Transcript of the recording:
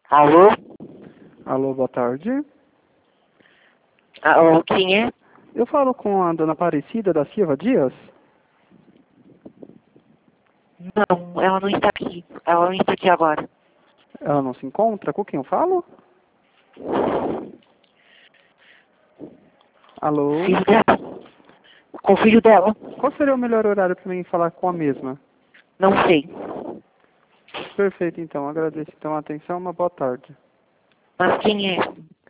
Alô? Alô, boa tarde. Alô, quem é? Eu falo com a dona Aparecida da Silva Dias? Não, ela não está aqui. Ela não está aqui agora. Ela não se encontra? Com quem eu falo? Alô? Filho dela. Com o filho dela? Qual seria o melhor horário para mim falar com a mesma? Não sei. Perfeito, então. Agradeço então a atenção. Uma boa tarde. Mas quem é?